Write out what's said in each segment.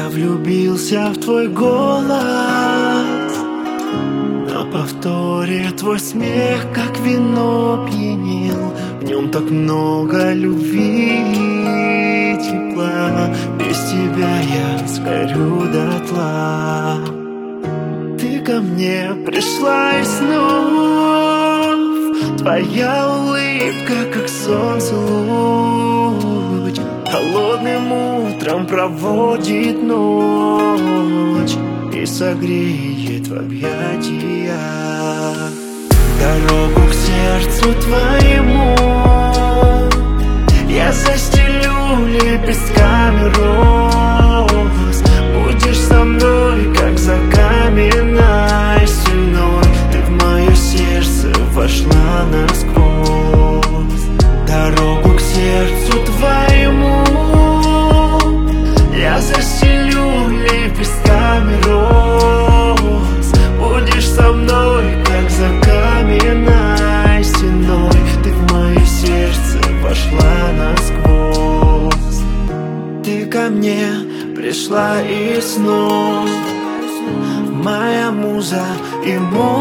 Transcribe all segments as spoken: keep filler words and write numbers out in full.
влюбился в твой голос, на повторе твой смех, как вино, пьянил. В нем так много любви и тепла. Без тебя я сгорю дотла. Ты ко мне пришла из снов, твоя улыбка, как солнце луч, холодным утром проводит ночь и согреет в объятия. Дорогу к сердцу твоему я застелю лепестками роз. Будешь со мной, как за каменной стеной. Ты в мое сердце вошла насквозь. Дорогу к сердцу твоему я застелю лепестками роз. Будешь со мной, как за каменной стеной. Ты в мое сердце вошла насквозь. Ты ко мне пришла из снов, моя муза и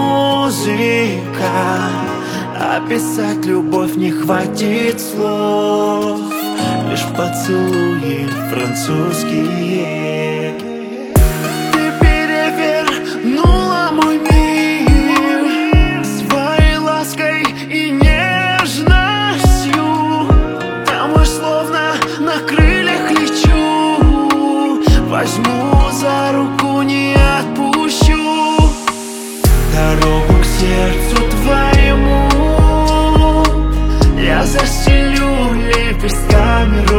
музыка. Описать любовь не хватит слов, лишь поцелуи французские. Ты перевернула мой мир своей лаской и нежностью. Домой словно на крыльях лечу, возьму за руку, не отпущу. Дорогу к сердцу твоему я застелю лепестками роз.